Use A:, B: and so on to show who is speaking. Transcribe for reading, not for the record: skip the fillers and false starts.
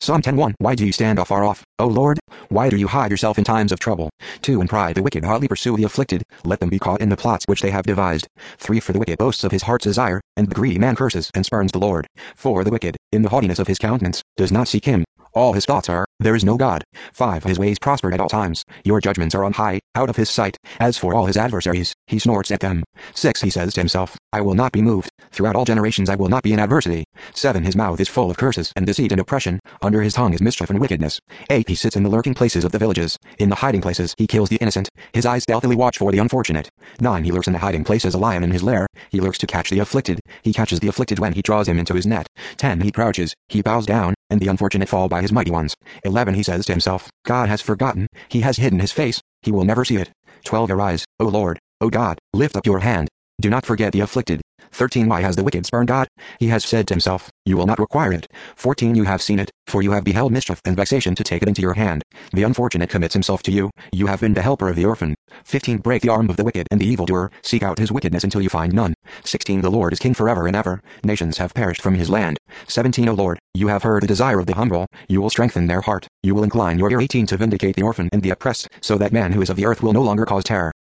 A: Psalm 10:1. Why do you stand afar off, O Lord? Why do you hide yourself in times of trouble? 2. In pride the wicked hotly pursue the afflicted, let them be caught in the plots which they have devised. 3. For the wicked boasts of his heart's desire, and the greedy man curses and spurns the Lord. 4. The wicked, in the haughtiness of his countenance, does not seek him. All his thoughts are, there is no God. 5. His ways prosper at all times, your judgments are on high, out of his sight. As for all his adversaries, he snorts at them. 6. He says to himself, I will not be moved, throughout all generations I will not be in adversity. 7. His mouth is full of curses and deceit and oppression, under his tongue is mischief and wickedness. 8. He sits in the lurking places of the villages, in the hiding places he kills the innocent, his eyes stealthily watch for the unfortunate. 9. He lurks in the hiding place as a lion in his lair, he lurks to catch the afflicted, he catches the afflicted when he draws him into his net. 10. He crouches, he bows down, and the unfortunate fall by his mighty ones. 11. He says to himself, God has forgotten, he has hidden his face, he will never see it. 12. Arise, O Lord, O God, lift up your hand, do not forget the afflicted. 13. Why has the wicked spurned God? He has said to himself, you will not require it. 14. You have seen it, for you have beheld mischief and vexation to take it into your hand. The unfortunate commits himself to you, you have been the helper of the orphan. 15. Break the arm of the wicked and the evildoer, seek out his wickedness until you find none. 16. The Lord is king forever and ever, nations have perished from his land. 17. O Lord, you have heard the desire of the humble, you will strengthen their heart, you will incline your ear. 18. To vindicate the orphan and the oppressed, so that man who is of the earth will no longer cause terror.